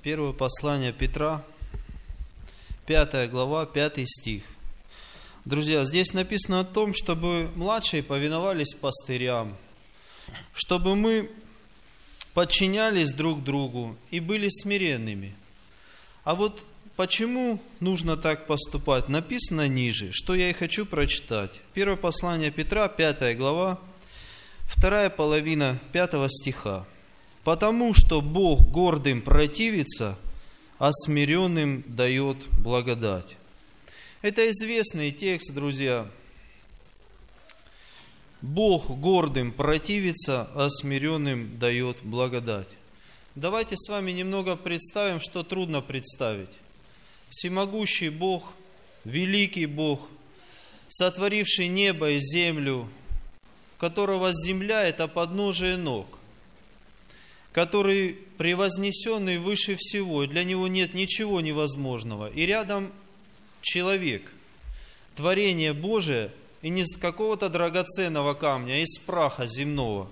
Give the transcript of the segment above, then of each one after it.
Первое послание Петра, 5 глава, 5 стих. Друзья, здесь написано о том, чтобы младшие повиновались пастырям, чтобы мы подчинялись друг другу и были смиренными. А вот почему нужно так поступать, написано ниже, что я и хочу прочитать. Первое послание Петра, 5 глава, вторая половина 5 стиха. «Потому что Бог гордым противится, а смиренным дает благодать». Это известный текст, друзья. Бог гордым противится, а смиренным дает благодать. Давайте с вами немного представим, что трудно представить. Всемогущий Бог, великий Бог, сотворивший небо и землю, которого земля – это подножие ног, который превознесенный выше всего, и для него нет ничего невозможного. И рядом человек, творение Божие, и не из какого-то драгоценного камня, а из праха земного.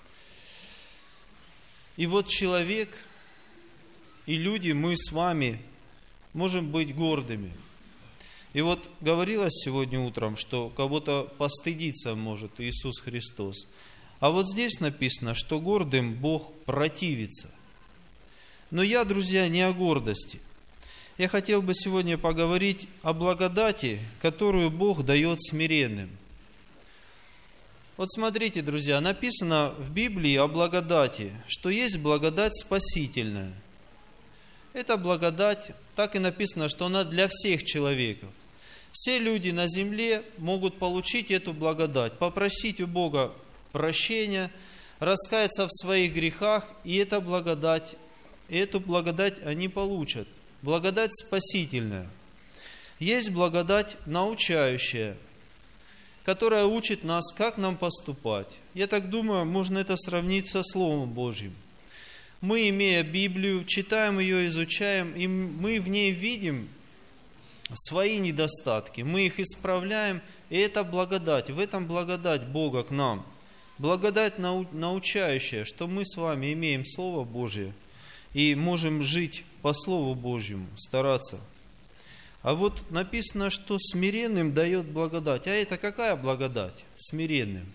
И вот человек и люди, мы с вами можем быть гордыми. И вот говорилось сегодня утром, что кого-то постыдиться может Иисус Христос. А вот здесь написано, что гордым Бог противится. Но я, друзья, не о гордости. Я хотел бы сегодня поговорить о благодати, которую Бог дает смиренным. Вот смотрите, друзья, написано в Библии о благодати, что есть благодать спасительная. Эта благодать, так и написано, что она для всех человеков. Все люди на земле могут получить эту благодать, попросить у Бога прощения, раскаяться в своих грехах, и эту благодать они получат. Благодать спасительная. Есть благодать научающая, которая учит нас, как нам поступать. Я так думаю, можно это сравнить со Словом Божьим. Мы, имея Библию, читаем ее, изучаем, и мы в ней видим свои недостатки, мы их исправляем, и это благодать, в этом благодать Бога к нам. Благодать научающая, что мы с вами имеем Слово Божие и можем жить по Слову Божьему, стараться. А вот написано, что смиренным дает благодать. А это какая благодать? Смиренным.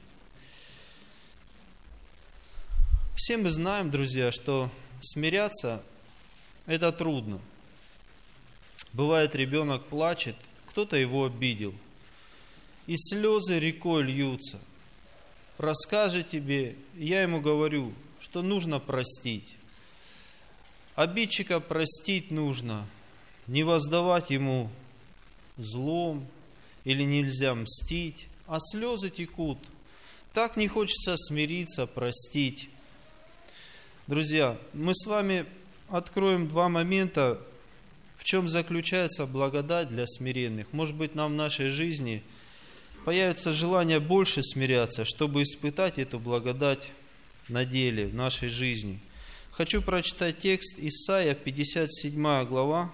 Все мы знаем, друзья, что смиряться – это трудно. Бывает, ребенок плачет, кто-то его обидел, и слезы рекой льются. Расскажет тебе, я ему говорю, что нужно простить. Обидчика простить нужно, не воздавать ему злом или нельзя мстить, а слезы текут. Так не хочется смириться, простить. Друзья, мы с вами откроем два момента, в чем заключается благодать для смиренных. Может быть, нам в нашей жизни появится желание больше смиряться, чтобы испытать эту благодать на деле, в нашей жизни. Хочу прочитать текст Исайя, 57 глава,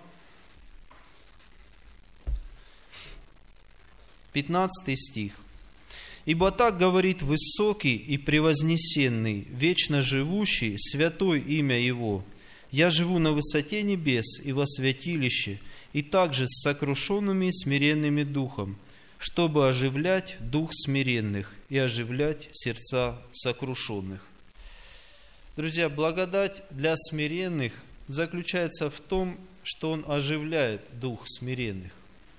15 стих. «Ибо так говорит высокий и превознесенный, вечно живущий, святое имя Его. Я живу на высоте небес и во святилище, и также с сокрушенными и смиренными духом, чтобы оживлять дух смиренных и оживлять сердца сокрушенных». Друзья, благодать для смиренных заключается в том, что Он оживляет дух смиренных.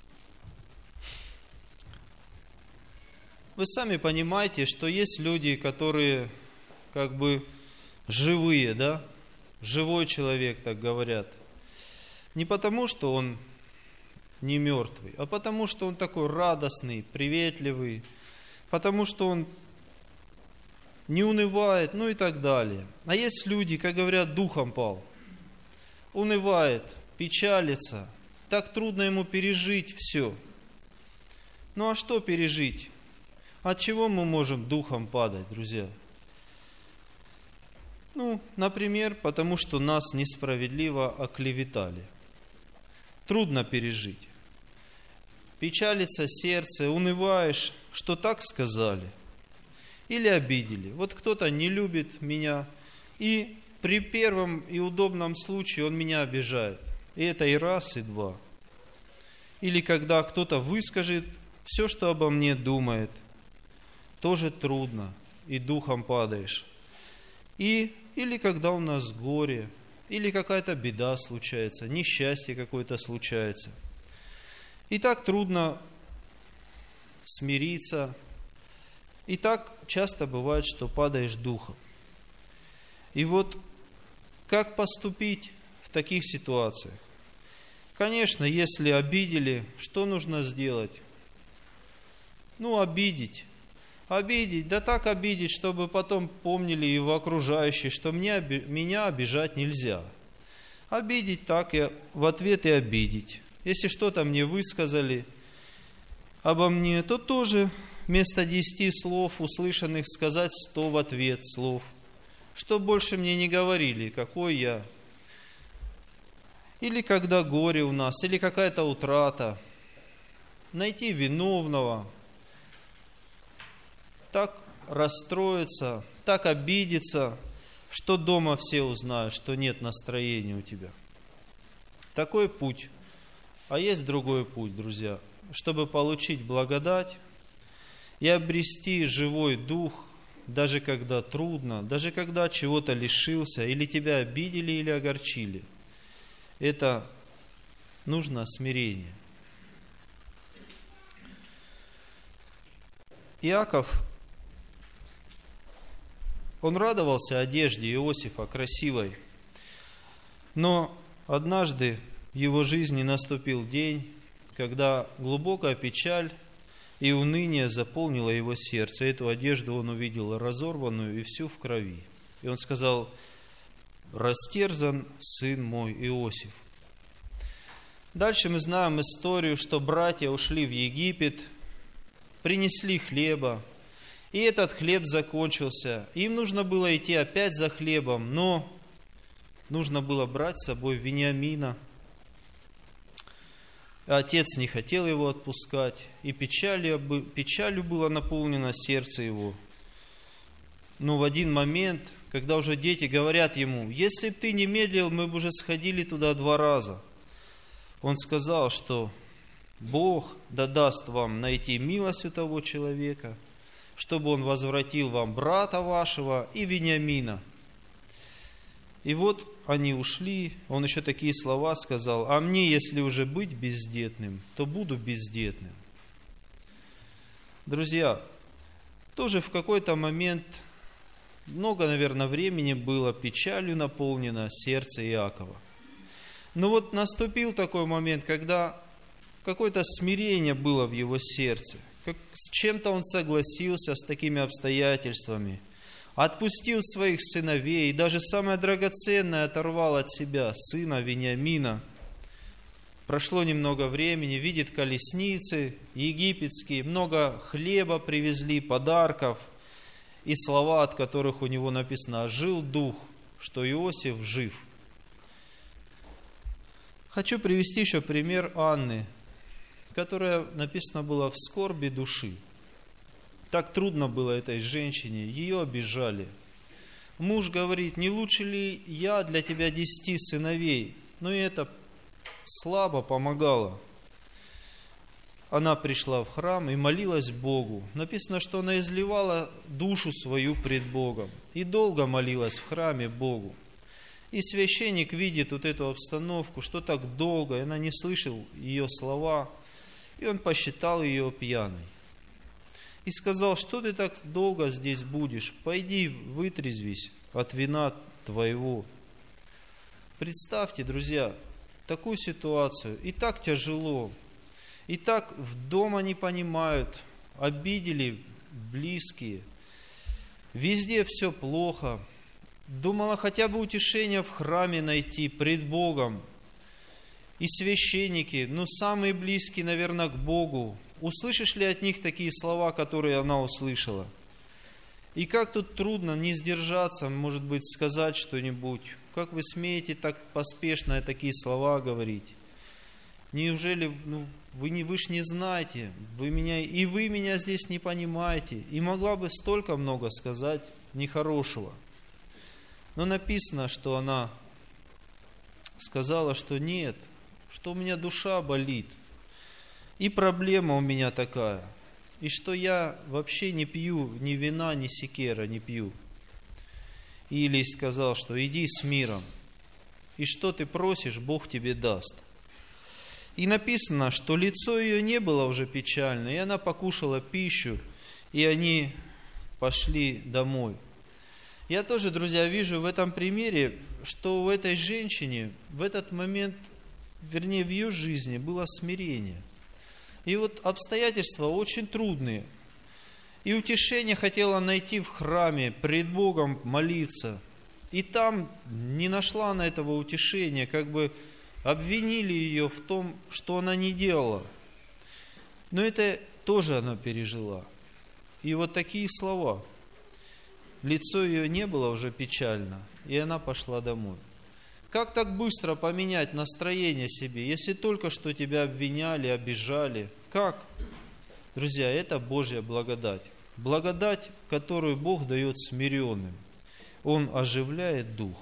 Вы сами понимаете, что есть люди, которые как бы живые, да? Живой человек, так говорят. Не потому, что он не мертвый, а потому, что он такой радостный, приветливый, потому, что он не унывает, ну и так далее. А есть люди, как говорят, духом пал, унывает, печалится, так трудно ему пережить все. Ну а что пережить? От чего мы можем духом падать, друзья? Например, потому что нас несправедливо оклеветали. Трудно пережить. Печалится сердце, унываешь, что так сказали. Или обидели. Вот кто-то не любит меня, и при первом и удобном случае он меня обижает. И это и раз, и два. Или когда кто-то выскажет все, что обо мне думает, тоже трудно, и духом падаешь. Или когда у нас горе, или какая-то беда случается, несчастье какое-то случается. И так трудно смириться. И так часто бывает, что падаешь духом. И вот как поступить в таких ситуациях? Конечно, если обидели, что нужно сделать? Обидеть. Обидеть, да так обидеть, чтобы потом помнили и в окружающие, что меня обижать нельзя. Обидеть так и в ответ и обидеть. Если что-то мне высказали обо мне, то тоже вместо 10 слов услышанных сказать 100 в ответ слов. Что больше мне не говорили, какой я. Или когда горе у нас, или какая-то утрата. Найти виновного. Так расстроиться, так обидеться, что дома все узнают, что нет настроения у тебя. Такой путь. А есть другой путь, друзья. Чтобы получить благодать и обрести живой дух, даже когда трудно, даже когда чего-то лишился, или тебя обидели, или огорчили. Это нужно смирение. Иаков, он радовался одежде Иосифа красивой, но однажды в его жизни наступил день, когда глубокая печаль и уныние заполнило его сердце. Эту одежду он увидел разорванную и всю в крови. И он сказал: «Растерзан сын мой Иосиф». Дальше мы знаем историю, что братья ушли в Египет, принесли хлеба, и этот хлеб закончился. Им нужно было идти опять за хлебом, но нужно было брать с собой Вениамина. Отец не хотел его отпускать, и печалью было наполнено сердце его. Но в один момент, когда уже дети говорят ему: «Если бы ты не медлил, мы бы уже сходили туда 2 раза», он сказал, что Бог да даст вам найти милость у того человека, чтобы он возвратил вам брата вашего и Вениамина. И вот они ушли, он еще такие слова сказал: «А мне, если уже быть бездетным, то буду бездетным». Друзья, тоже в какой-то момент, много, наверное, времени было печалью наполнено сердце Иакова. Но вот наступил такой момент, когда какое-то смирение было в его сердце. С чем-то он согласился, с такими обстоятельствами. Отпустил своих сыновей и даже самое драгоценное оторвал от себя, сына Вениамина. Прошло немного времени, видит колесницы египетские, много хлеба привезли, подарков, и слова, от которых у него написано: «Жил дух, что Иосиф жив». Хочу привести еще пример Анны, которая написано было в скорби души. Так трудно было этой женщине, ее обижали. Муж говорит: «Не лучше ли я для тебя 10 сыновей?» Но и это слабо помогало. Она пришла в храм и молилась Богу. Написано, что она изливала душу свою пред Богом. И долго молилась в храме Богу. И священник видит вот эту обстановку, что так долго, и она не слышала ее слова, и он посчитал ее пьяной. И сказал: «Что ты так долго здесь будешь? Пойди вытрезвись от вина твоего». Представьте, друзья, такую ситуацию. И так тяжело, и так в дома не понимают, обидели близкие, везде все плохо. Думала хотя бы утешение в храме найти пред Богом. И священники, самые близкие, наверное, к Богу. Услышишь ли от них такие слова, которые она услышала? И как тут трудно не сдержаться, может быть, сказать что-нибудь. Как вы смеете так поспешно такие слова говорить? Неужели вы ж не знаете, вы меня здесь не понимаете? И могла бы столько много сказать нехорошего. Но написано, что она сказала, что нет, что у меня душа болит, и проблема у меня такая, и что я вообще не пью ни вина, ни секера не пью. И Илий сказал, что иди с миром, и что ты просишь, Бог тебе даст. И написано, что лицо ее не было уже печально, и она покушала пищу, и они пошли домой. Я тоже, друзья, вижу в этом примере, что у этой женщине в этот момент, вернее, в ее жизни было смирение. И вот обстоятельства очень трудные. И утешение хотела найти в храме, пред Богом молиться. И там не нашла она этого утешения, как бы обвинили ее в том, что она не делала. Но это тоже она пережила. И вот такие слова. Лицо ее не было уже печально, и она пошла домой. Как так быстро поменять настроение себе, если только что тебя обвиняли, обижали? Как? Друзья, это Божья благодать. Благодать, которую Бог дает смиренным. Он оживляет дух.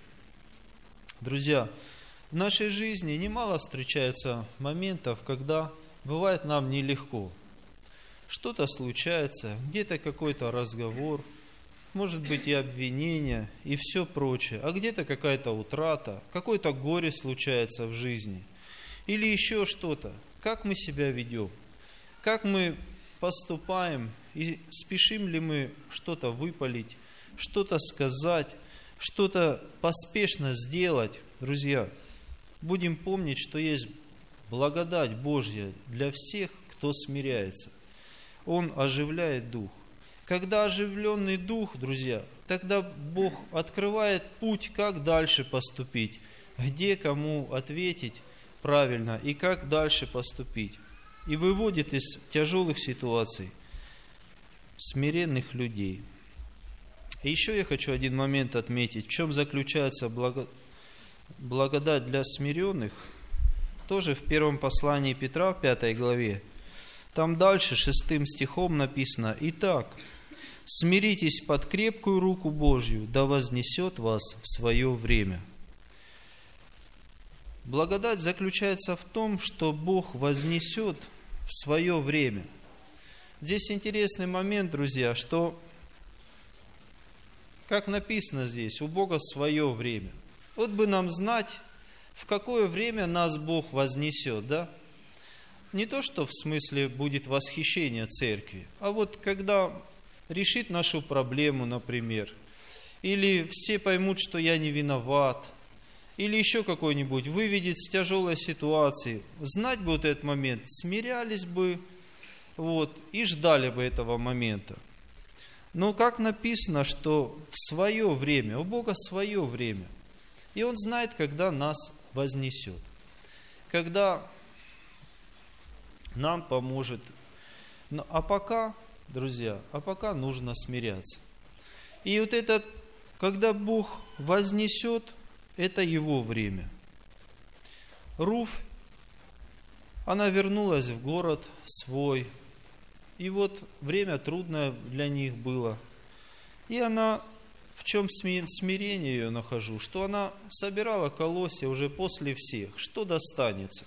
Друзья, в нашей жизни немало встречается моментов, когда бывает нам нелегко. Что-то случается, где-то какой-то разговор, может быть и обвинение, и все прочее. А где-то какая-то утрата, какое-то горе случается в жизни. Или еще что-то. Как мы себя ведем? Как мы поступаем? И спешим ли мы что-то выпалить, что-то сказать, что-то поспешно сделать? Друзья, будем помнить, что есть благодать Божья для всех, кто смиряется. Он оживляет дух. Когда оживленный дух, друзья, тогда Бог открывает путь, как дальше поступить, где кому ответить правильно и как дальше поступить. И выводит из тяжелых ситуаций смиренных людей. И еще я хочу один момент отметить, в чем заключается благодать для смиренных. Тоже в первом послании Петра, в 5 главе. Там дальше, 6 стихом написано: «Итак, смиритесь под крепкую руку Божью, да вознесет вас в свое время». Благодать заключается в том, что Бог вознесет в свое время. Здесь интересный момент, друзья, что, как написано здесь, у Бога свое время. Вот бы нам знать, в какое время нас Бог вознесет, да? Не то, что в смысле будет восхищение церкви, а вот когда решит нашу проблему, например, или все поймут, что я не виноват, или еще какой-нибудь выведет с тяжелой ситуации. Знать бы вот этот момент, смирялись бы, и ждали бы этого момента. Но как написано, что в свое время, у Бога свое время, и Он знает, когда нас вознесет, когда нам поможет. А пока, друзья, пока нужно смиряться. И вот это, когда Бог вознесет, это Его время. Руфь, она вернулась в город свой, и вот время трудное для них было. И она, в чем смирение ее нахожу, что она собирала колосья уже после всех, что достанется.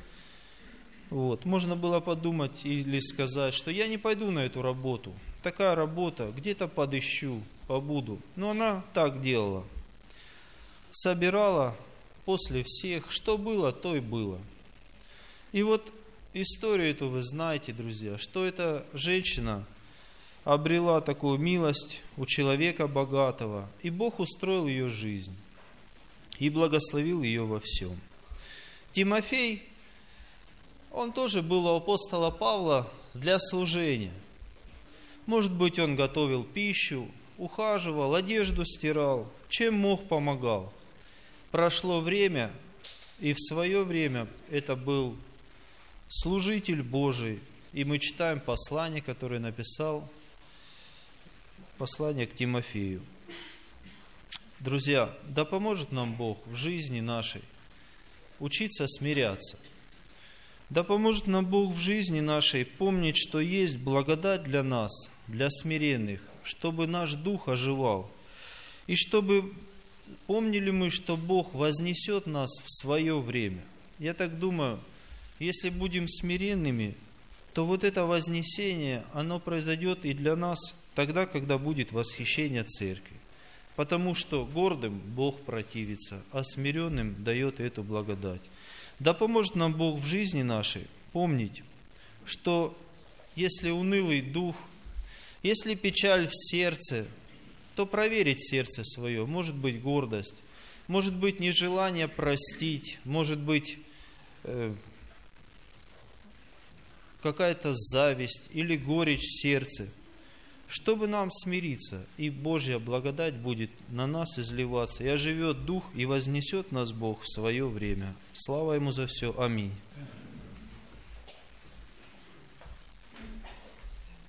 Можно было подумать или сказать, что я не пойду на эту работу. Такая работа, где-то подыщу, побуду. Но она так делала. Собирала после всех, что было, то и было. И вот историю эту вы знаете, друзья, что эта женщина обрела такую милость у человека богатого, и Бог устроил ее жизнь и благословил ее во всем. Тимофей, он тоже был у апостола Павла для служения. Может быть, он готовил пищу, ухаживал, одежду стирал, чем мог, помогал. Прошло время, и в свое время это был служитель Божий. И мы читаем послание, которое написал, послание к Тимофею. Друзья, да поможет нам Бог в жизни нашей учиться смиряться. Да поможет нам Бог в жизни нашей помнить, что есть благодать для нас, для смиренных, чтобы наш дух оживал. И чтобы помнили мы, что Бог вознесет нас в свое время. Я так думаю, если будем смиренными, то вот это вознесение, оно произойдет и для нас тогда, когда будет восхищение церкви. Потому что гордым Бог противится, а смиренным дает эту благодать. Да поможет нам Бог в жизни нашей помнить, что если унылый дух, если печаль в сердце, то проверить сердце свое. Может быть гордость, может быть нежелание простить, может быть какая-то зависть или горечь в сердце, чтобы нам смириться, и Божья благодать будет на нас изливаться, и оживет Дух, и вознесет нас Бог в свое время. Слава Ему за все. Аминь.